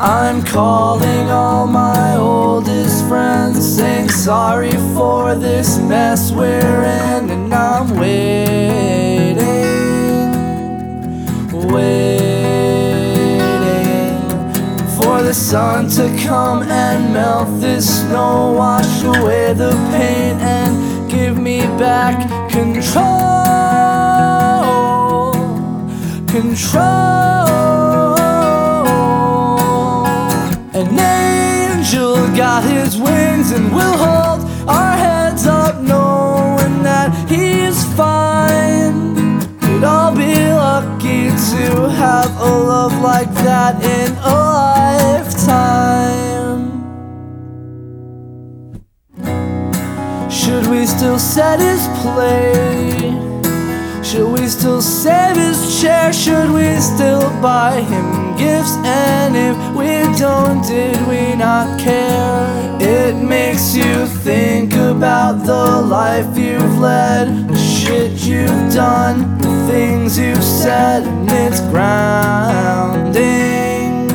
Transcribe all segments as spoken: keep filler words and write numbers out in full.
I'm calling all my oldest friends, saying sorry for this mess we're in. And I'm waiting, waiting for the sun to come and melt this snow, wash away the pain and give me back control, control. An angel got his wings and we'll hold our heads up knowing that he's fine. We'd all be lucky to have a love like that in a lifetime. Should we still set his plate? Should we still save his chair? Should we still buy him gifts? And if we don't, did we not care? It makes you think about the life you've led, the shit you've done, the things you've said. And it's grounding,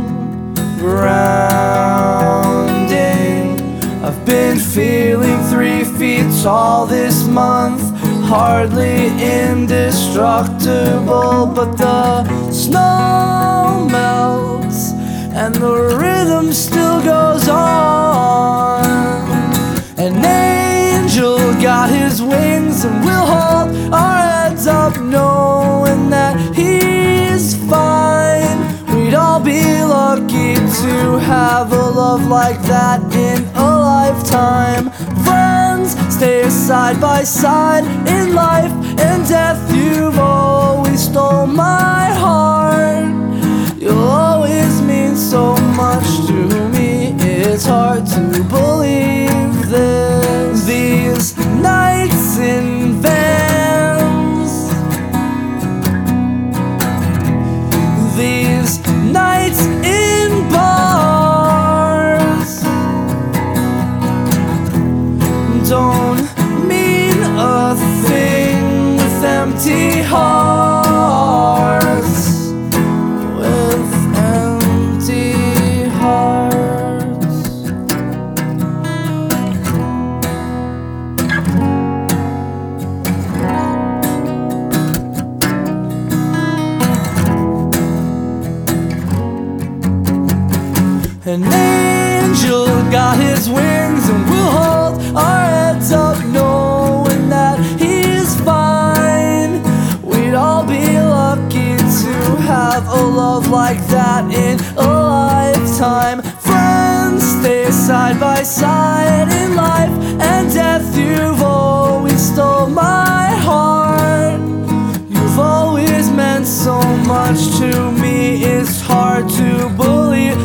grounding. I've been feeling three feet tall this month, hardly indestructible, but the snow melts and the rhythm still goes on. An angel got his wings and we'll hold our heads up knowing that he's fine. We'd all be lucky to have a love like that in a lifetime. Friends, stay side by side in life and death. You've always stole my heart. You'll always mean so much to me. It's hard to believe this. These nights in vans, these nights in bars don't mean a thing with empty hearts, with empty hearts. An angel got his wings and we'll hold our heads up knowing that he's fine. We'd all be lucky to have a love like that in a lifetime. Friends, stay side by side in life and death. You've always stole my heart. You've always meant so much to me. It's hard to believe